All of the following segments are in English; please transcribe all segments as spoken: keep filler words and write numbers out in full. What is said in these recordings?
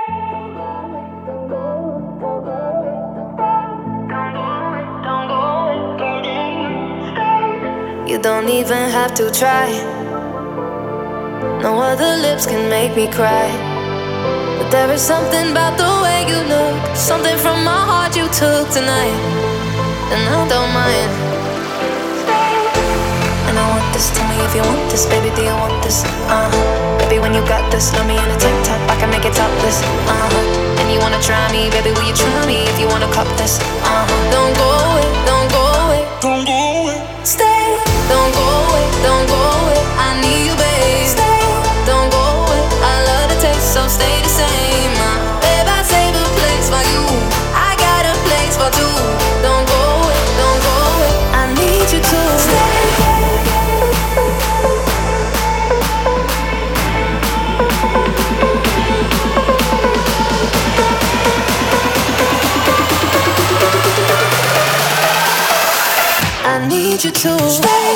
You don't even have to try. No other lips can make me cry. But there is something about the way you look, something from my heart you took tonight, and I don't mind. And I want this, tell me if you want this, baby, do you want this? Uh, baby, when you got this, love me in a tank top, I can make it topless. Uh, and you wanna try me, baby, will you try me if you wanna cop this? Uh, don't go away, don't go away, don't go away. Stay, don't go away, don't go away. I need you, babe. Stay, don't go away. I love the taste, so stay the same. Uh, babe, I save a place for you. I got a place for two. Don't go away, don't go away. I need you to stay. I need you to stay.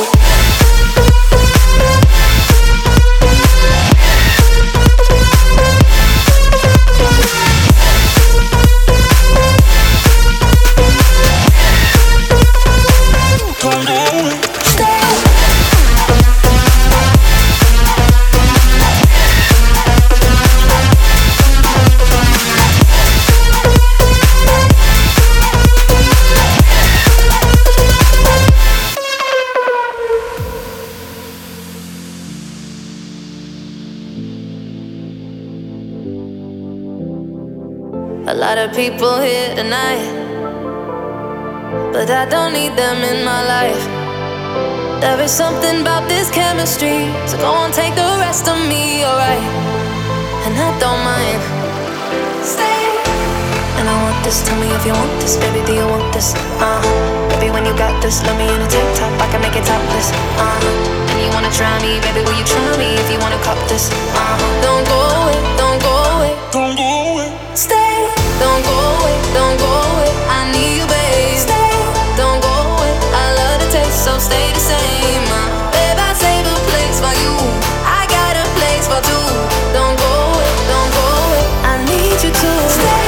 A lot of people here tonight, but I don't need them in my life. There is something about this chemistry, so go on, take the rest of me, alright? And I don't mind. Stay. And I want this, tell me if you want this, baby, do you want this? Uh, baby, when you got this, love me in a tank top, I can make it topless. Uh, and you wanna try me, baby, will you try me if you wanna cop this? Uh, don't go away, don't go away, don't go away. Stay. Don't go away, don't go away. I need you, babe. Stay, don't go away. I love the taste, so stay the same. Uh, babe, I save a place for you. I got a place for two. Don't go away, don't go away. I need you to stay.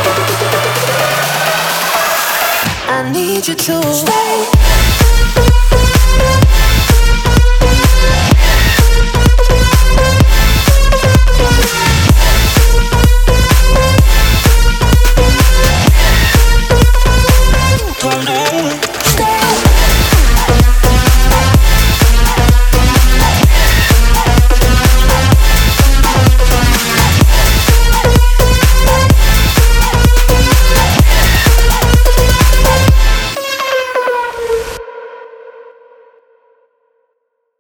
I need you to stay.